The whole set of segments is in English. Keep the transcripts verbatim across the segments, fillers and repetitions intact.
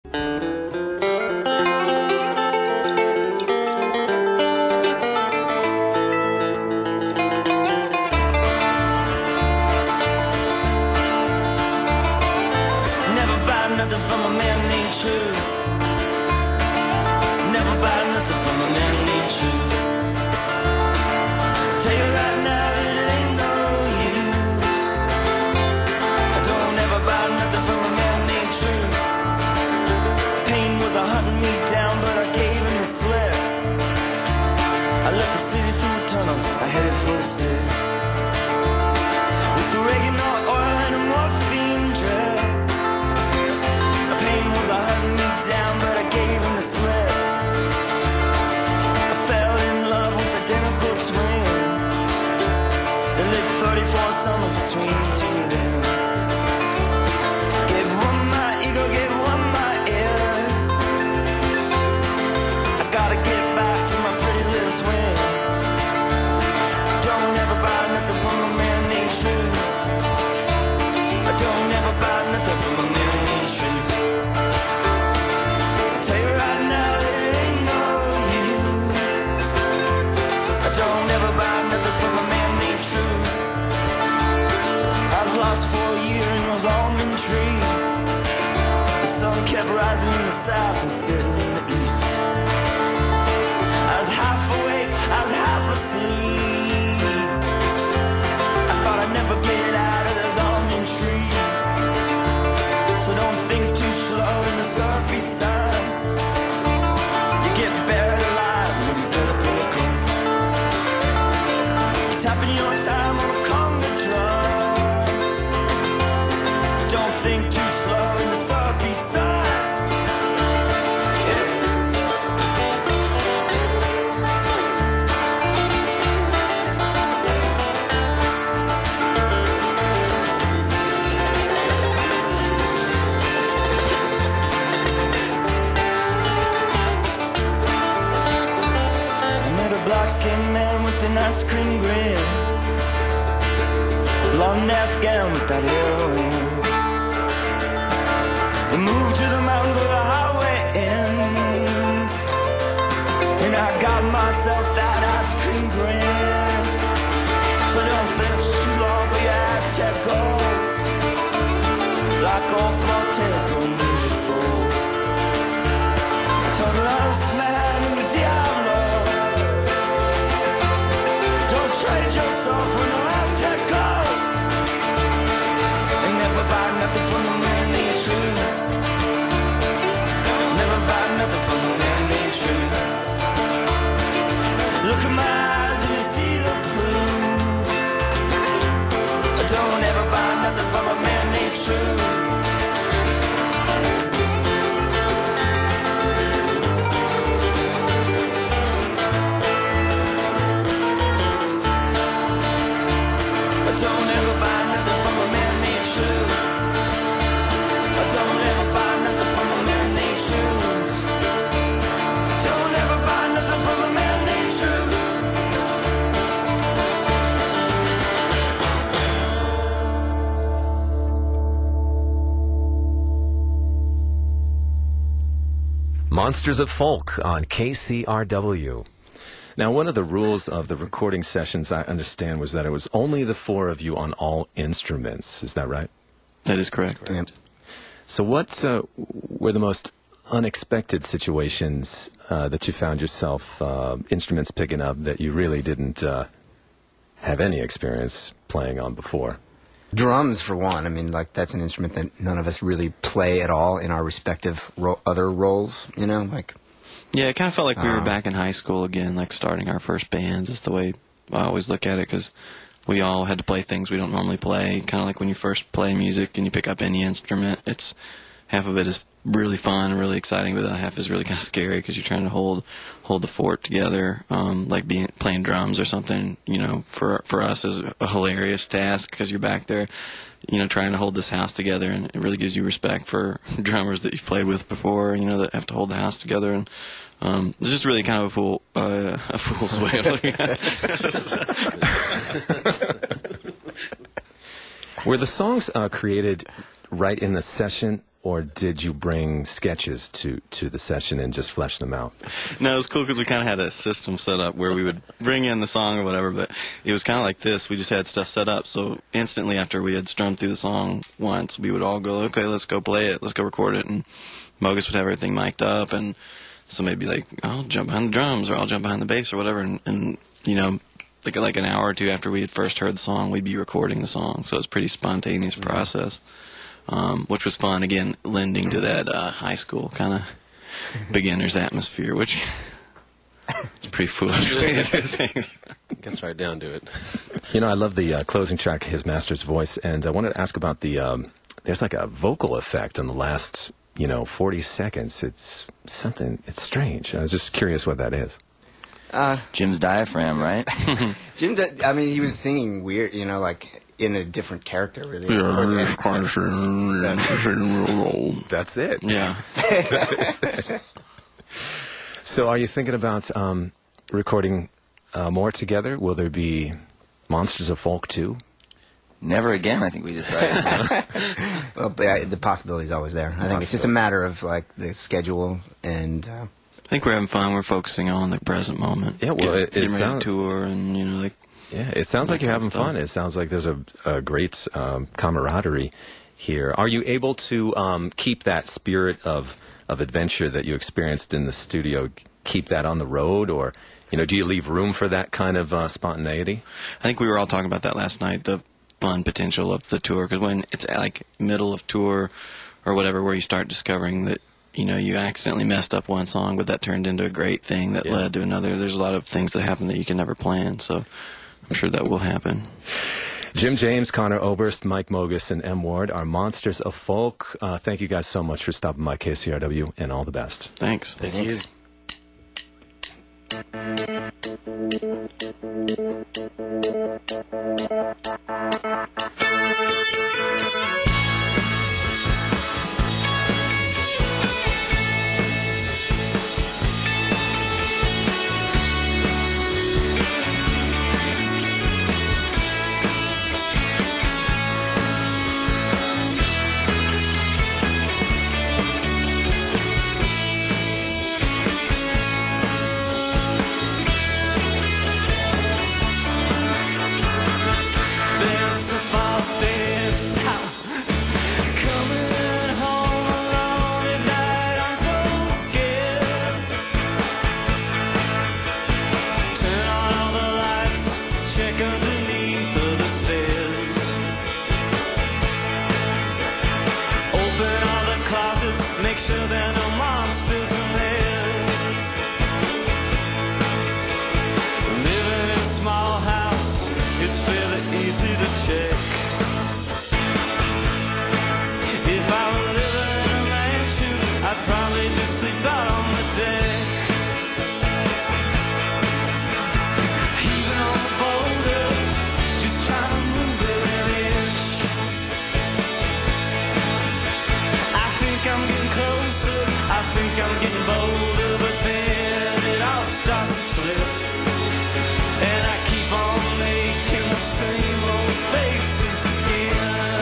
Monsters of Folk on K C R W. Now, one of the rules of the recording sessions, I understand, was that it was only the four of you on all instruments. Is that right? That is correct. That's correct. So what uh, were the most unexpected situations uh, that you found yourself uh, instruments picking up that you really didn't uh, have any experience playing on before? Drums, for one. I mean, like, that's an instrument that none of us really play at all in our respective ro- other roles, you know, like... Yeah, it kind of felt like we were um, back in high school again, like starting our first bands. Is the way I always look at it, because we all had to play things we don't normally play. Kind of like when you first play music and you pick up any instrument, it's half of it is really fun and really exciting, but the other half is really kind of scary because you're trying to hold hold the fort together. Um, like being playing drums or something, you know, for for us is a hilarious task because you're back there, you know, trying to hold this house together, and it really gives you respect for drummers that you've played with before, you know, that have to hold the house together. And um, it's just really kind of a fool, uh, a fool's way of looking at it. Were the songs uh, created right in the session or did you bring sketches to, to the session and just flesh them out? No, it was cool because we kind of had a system set up where we would bring in the song or whatever, but it was kind of like this. We just had stuff set up, so instantly after we had strummed through the song once, we would all go, okay, let's go play it, let's go record it, and Mogus would have everything mic'd up, and somebody'd be like, I'll jump behind the drums, or I'll jump behind the bass, or whatever, and, and you know, like, like an hour or two after we had first heard the song, we'd be recording the song, so it was a pretty spontaneous mm-hmm. process. Um, which was fun, again, lending to that uh, high school kind of beginner's atmosphere, which is pretty foolish way to do things. Gets right down to it. You know, I love the uh, closing track, His Master's Voice, and I wanted to ask about the, um, there's like a vocal effect in the last, you know, forty seconds. It's something, it's strange. I was just curious what that is. Uh, Jim's diaphragm, right? Jim, did, I mean, he was singing weird, you know, like in a different character, really. That's it. Yeah. That's it. So are you thinking about um, recording uh, more together? Will there be Monsters of Folk two? Never again, I think we decided. Well, but, uh, the possibility is always there. I think it's just a matter of, like, the schedule and... Uh, I think we're having fun. We're focusing on the present moment. Yeah, well, Get, it, it getting ready sounds... to tour and, you know, like... Yeah, it sounds like you're having fun. It sounds like there's a, a great um, camaraderie here. Are you able to um, keep that spirit of of adventure that you experienced in the studio, keep that on the road, or you know, do you leave room for that kind of uh, spontaneity? I think we were all talking about that last night, the fun potential of the tour, because when it's like middle of tour or whatever, where you start discovering that you know you accidentally messed up one song, but that turned into a great thing that yeah. led to another. There's a lot of things that happen that you can never plan, so. I'm sure that will happen. Jim James, Conor Oberst, Mike Mogus, and M. Ward are Monsters of Folk. Uh, thank you guys so much for stopping by K C R W, and all the best. Thanks. Thank Thanks. you.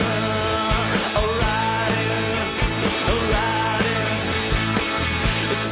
It's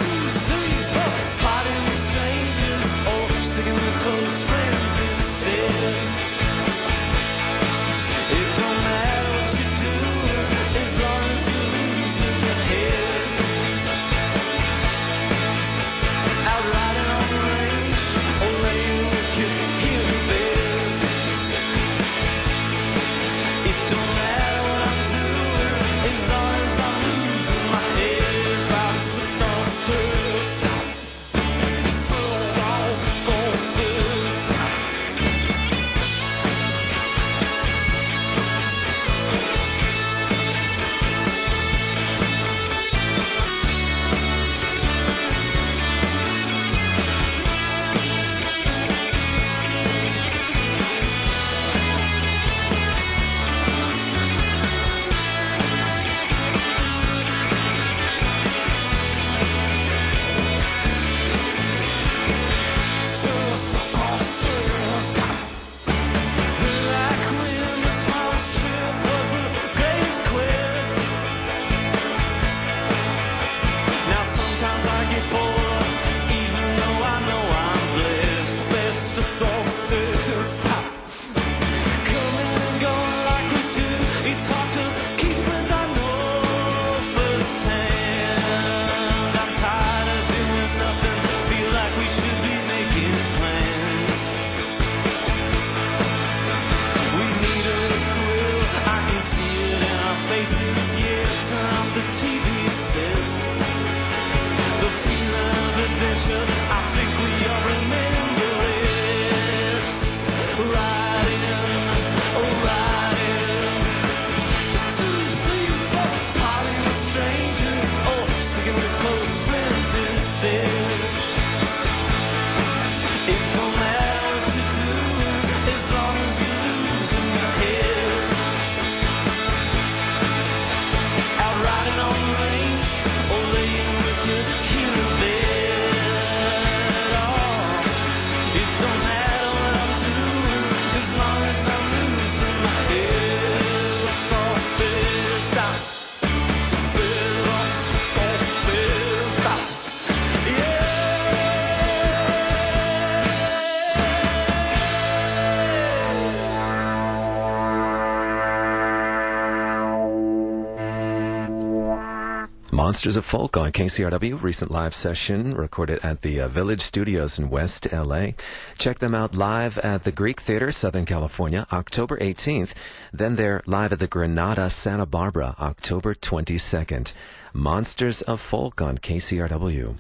Monsters of Folk on K C R W, recent live session recorded at the uh, Village Studios in West L A. Check them out live at the Greek Theater, Southern California, October eighteenth. Then they're live at the Granada, Santa Barbara, October twenty-second. Monsters of Folk on K C R W.